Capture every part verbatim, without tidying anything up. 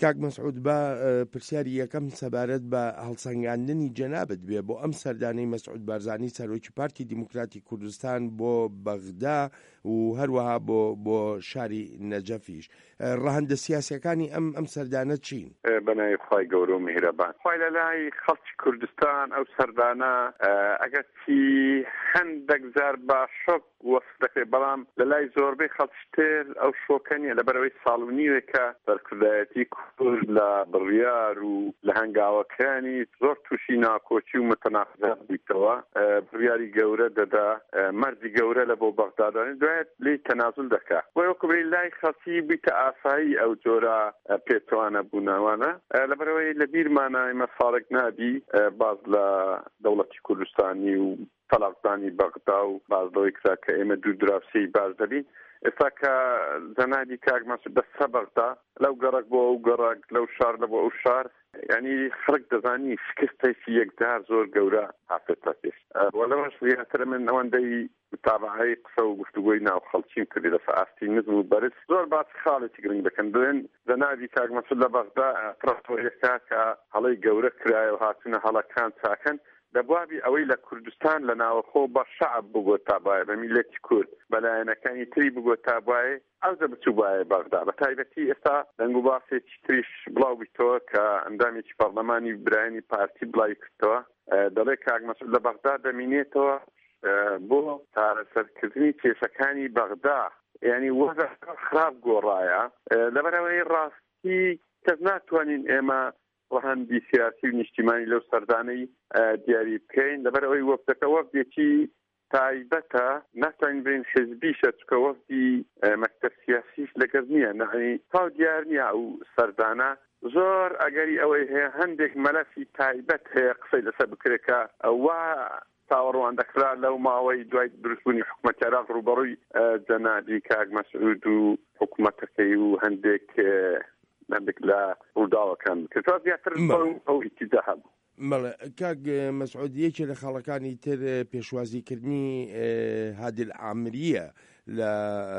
کاک مەسعود بە پرسیاری یەکەم سەبارەت بە هەڵسەنگاندنی جەنابەت بێ بۆ ئەم سەردانەی مەسعود بارزانی سەرۆکی پارتی دیموکراتی کوردستان بۆ بەغدا و هەروەها بۆ بۆ شاری نەجەفیش. ڕەهەندە سیاسیەکانی ئەم ئەم سەردانە چین؟ بەنای خوای گەورە و میهرەبان خوای لەلای خەڵکی کوردستان ئەو سەردانە ئەگەر چی هەندێک جار بە شۆک وەست دەکرێت، بەڵام لەلای زۆربەی خەڵکی تر ئەو شۆکە نیە، لەبەرەوەی ساڵ و نیوێکە سەرکردایەتی کورد لە بڕیار و لە هەنگاوەکانی زۆر تووشی ناکۆچی و متەناقضات بوویتەوە. بڕیاری گەورە دەدا، مەرجی گەورە لە بۆ بەغدادانی دوایێت لی تەنازل دەکات، بۆ وەکوبەی لای خەڵکی بیتە ئاسایی ئەو جۆرە پێچوانە بوونەوانە. لەبەرەوەی لە بیرمانە ئێمە ساڵێک نابی باز لە دەوڵەتی کوردستانی و تەلاقدانی بەغدا و بازدەوەی کرا کە ئێمە دوو دراوسەی باز دەبین. ئێستا کە جەنابی کاک مەسعود بەسە بەغدا لەو گەڕک بۆ ئەو گەڕک، لەو شار لە بۆ ئەو شار، یعنی خەڵک دەزانی شکستێکی یەکدار زۆر گەورە هاتێتە پێش. وەلەوەش زیاتر من ئەوەندەی متابعەی قسە و گفتوگۆی ناو خەڵکیم کردی لەسەر ئاستی نزم و بەرز زۆر باسی خاڵێکی گرنگ دەکەن. بڵێن جەنابی کاک مەسعود لە بەغدا پڕۆژێکا کە هەڵەی گەورە کرایە و هاتوونە هەڵەکان چاکەن دەبوابی ئەوەی لە کوردستان لە ناوەخۆ بە شەعب بگۆ تابایە، بە میلەتی کورد بەلایەنەکانی تری بگۆ تابایە، ئەو دە بچوو بایە بەغدا. بە تایبەتی ئێستا دەنگ و باسێکی تریش بڵاو بیتەوە کە ئەندامێکی پەرلەمانی برایانی پارتی بڵاوی کردەوە، دەڵێ کاک مەسعود لە بەغدا دەمینێتەوە بۆ چارەسەرکردنی کێشەکانی بەغدا، یعنی وەزە خراپ گۆڕایە. لەبەرەوەی ڕاستی کەس ناتوانین ئێمە ڕەهەندی سیاسی و نیشتیمانی لەو سەردانەی دیاری بکەین، لەبەرەوەی وەفدەکە وەفدێکی تایبەتە، ناتوانین بین حزبیشە، چکە وەفدی مەکتەب سیاسیش لەگەر نییە، نەهی تاو دیار نییە. ئەو سەردانە زۆر ئەگەری ئەوەی هەیە هەندێک مەلەفی تایبەت هەیە قسەی لەسەر بکرێکە ئەوە تاوەڕوان دەکرا لەو ماوەی دوای دروستبوونی حکوومەتی عێراق ڕوبەڕووی جەنابی کاک مەسعود و حکوومەتەکەی و هەندێک هەندێک لە ڕووداوەکان کردوە زیاتر ئەو ئیتیدا هەبوو. مەڵێ کاک مەسعود، یەکێ لە خاڵەکانی تر پێشوازیکردنی هادل عامریە لە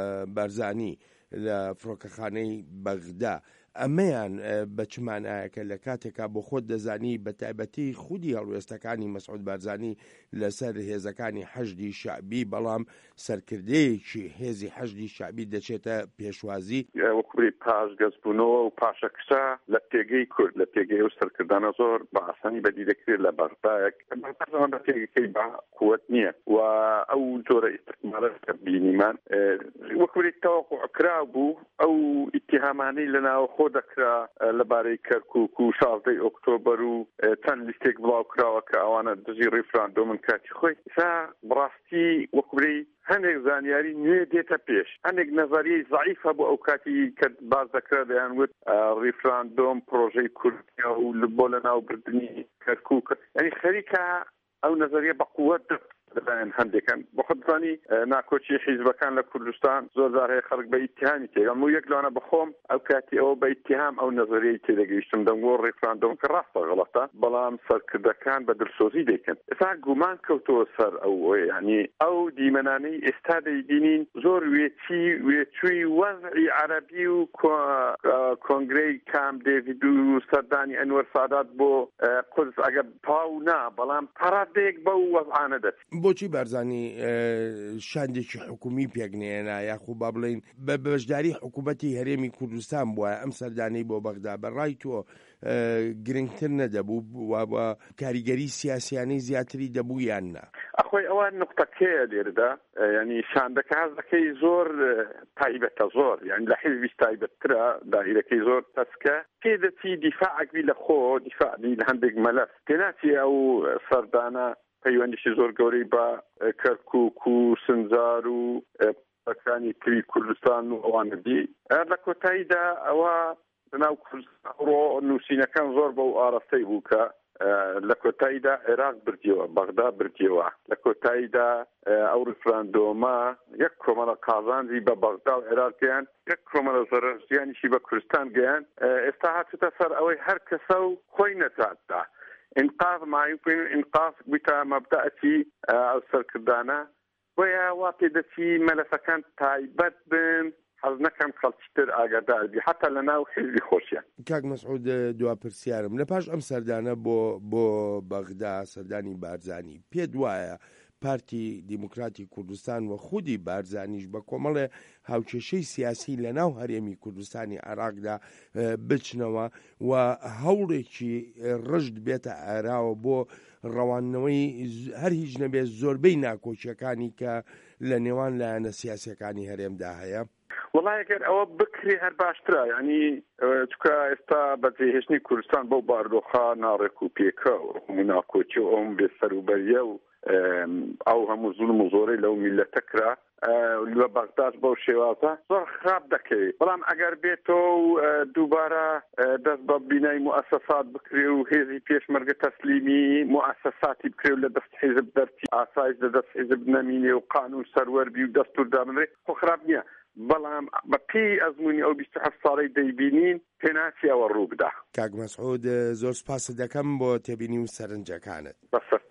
بارزانی لە فڕۆکەخانەی بەغدا، ئەمەیان بە چمانایەکە لە کاتێکا بۆ خۆت دەزانی بە تایبەتی خودی هەڵوێستەکانی مەسعود بارزانی لەسەر هێزەکانی حەشدی شعبی، بەڵام سەرکردەیەکی هێزی حەشدی شعبی دەچێتە پێشوازی وەکوی پاش گەزبوونەوە و پاشەکسا لە پێگەی کورد، لە پێگەی و سەرکردانە زۆر بە ئاسانی بەدی دەکرێت لە بەغدایەک بە پێگەکەی بە قووەت نییە و ئەو جۆرە ئیستقمارەت کە بینیمان وەکوی تەوەقوع کرا بوو. ئەو ئیتیهامانەی لەناو خۆ دەکرا لەبارەی کەرکووک و شازدەی ئۆکتۆبەر و چەند لیستێک بڵاو کراوە کە ئەوانە دژی ڕیفراندۆمن کاتی خۆی سا بڕاستی وەکوی هەندێک زانیاری نوێ دێتە پێش، هەندێک نەزەریەی ضعیفە بۆ ئەو کاتی کە باز دەکرا دەیانوت ڕیفراندۆم پرۆژەی کوردیا و بۆ لەناوبردننی کەرکووک، یعنی خەریکە ئەو نەزەریە بە قووەت لەلایەن هەندێکن. بە خودزانی ناکۆچی حیزبەکان لە کوردستان زۆر جار هەیە خەڵک بە ئیتیهامی تێگەم و یەک لەوانە بخۆم ئەو کاتی ئەوە بە ئیتیهام ئەو نەزەریەی تێدەگەیشتم دەنگۆ ڕیفراندۆم کە ڕاستە غەڵەتە، بەڵام سەرکردەکان بە دڵسۆزی دەیکەن. ئێستا گومان کەوتەوە سەر ئەو ینی ئەو دیمەنانەی ئێستا دەیبینین زۆر وێچی وێچووی وەزعی عەرەبی و کۆنگرەی کام دێڤید و سەردانی ئەنوەر سادات بۆ قودس ئەگە پاو نا، بەڵام پەرادەیەک بەو وەزعانە دەچێت. بۆچی بارزانی شاندێکی حکومی پێکنێنا یاخو با بڵین بە بەشداری حکوومەتی هەرێمی کوردستان بووە ئەم سەردانەی بۆ بەغدا بەڕای تۆ گرنگتر نەدەبوو وە کاریگەری سیاسیانەی زیاتری دەبوو یان نا؟ ئەخۆی ئەوە نقطەکەیە لێرەدا، ینی شاندەکە هەزەکەی زۆر تایبەتە، زۆر یعنی لە حیزبیش تایبەتترە، داهیرەکەی زۆر تەسکە پێدەچی دیفاعەکوی لە خۆ دیفاعی لە هەندێک مەلەف پێناچی ئەو سەردانە پەیوەندیشی زۆر گەورەی بە کەرکووک و سنجار و پەکانی تری کوردستان و ئەوانەدی. لە کۆتاییدا ئەوە لەناو کوردستان ڕۆ نووسینەکان زۆر بەو ئاراستەی بوو کە لە کۆتاییدا عێراق بردیەوە، بەغدا بردیەوە، لە کۆتاییدا ئەو ڕیفراندۆمە یەک کۆمەڵە قازانجی بە بەغدا و عێراق گەیان، یەک کۆمەڵە زەرەرزیانیشی بە کوردستان گەیان. ئێستا هاتوتە سەر ئەوەی هەر کەسە و خۆی نەجاتدا انقاذ ما يمكن انقاذ بتا مبدأتي او سركردانا ويا واقع دتي ملفكان تايبت بن حەز نەکەم خەڵکیتر ئاگادار بی حتا لە ناو حیزبی خۆشیان. کاک مەسعود دوا پرسیارم لە پاش ئەم سەردانە بۆ بۆ بەغدا سەردانی بارزانی پێ دوایە پارتی دیموکراتی کوردستان و خودی بارزانیش بە کۆمەڵێ هاوکێشەی سیاسی لە ناو هەرێمی کوردستانی عێراقدا بچنەوە و هەوڵێکی ڕشد بێتە ئاراوە بۆ ڕەوانەوەی هەر هیچ نەبێت زۆربەی ناکۆچیەکانی کە لە نێوان لایەنە سیاسیەکانی هەرێمدا هەیە. وڵای ئەگەر ئەوە بکری هەر باشترە، ینی چکە ئێستا بەجێهێشتنی کوردستان بەو باردۆخە ناڕێک و پێکە و هەموو ناکۆچی و ئەوم بێسەروبەریە و ئەو هەموو زوڵم و زۆرەی لەو میلەتە کرا لە بەغداد بەو شێوازە زۆر خراپ دەکەوێت. بەڵام ئەگەر بێتەوە دووبارە دەست بە بینای موسسات بکرێ و هێزی پێشمەرگە تەسلیمی موسساتی بکرێ و لە دەست حیزب دەرچی ئاسایش لە دەست حیزب نەمینێ و قانون سەروەربی و دەستور دابنرێ خۆ خراپ نییە. بەڵام بەپی ئەزمموی ئەو بیست و هەفت ساڵەی دەیبینین پێناچی ئەوە ڕوو بدا. کاک مەسعود زۆر سپاس دەکەم بۆ تێبینی و سەرنجەکانت. بەسە